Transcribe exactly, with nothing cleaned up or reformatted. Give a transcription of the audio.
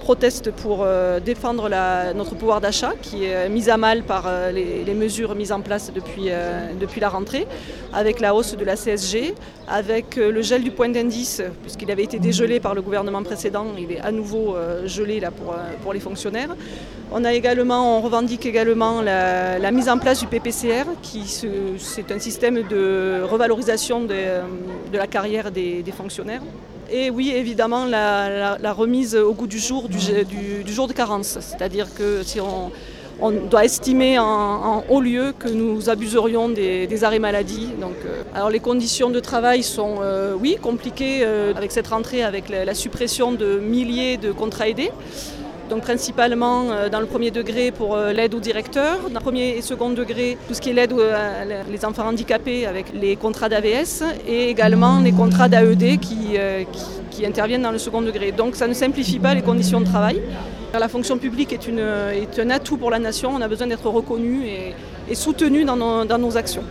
proteste pour euh, défendre la, notre pouvoir d'achat qui est mis à mal par euh, les, les mesures mises en place depuis, euh, depuis la rentrée, avec la hausse de la C S G, avec euh, le gel du point d'indice, puisqu'il avait été dégelé par le gouvernement précédent, il est à nouveau euh, gelé là, pour, euh, pour les fonctionnaires. On a également, on revendique également la, la mise en place du P P C R, qui se, c'est un système de revalorisation de, de la carrière des, des fonctionnaires. Et oui, évidemment, la, la, la remise au goût du jour du, du, du jour de carence. C'est-à-dire que si on, on doit estimer en, en haut lieu que nous abuserions des, des arrêts maladie. Donc, euh, alors les conditions de travail sont, euh, oui, compliquées euh, avec cette rentrée, avec la, la suppression de milliers de contrats aidés. Donc principalement dans le premier degré pour l'aide aux directeurs, dans le premier et second degré tout ce qui est l'aide aux enfants handicapés avec les contrats d'A V S et également les contrats d'A E D qui, qui, qui interviennent dans le second degré. Donc ça ne simplifie pas les conditions de travail. La fonction publique est, une, est un atout pour la nation, on a besoin d'être reconnu et, et soutenu dans nos, dans nos actions.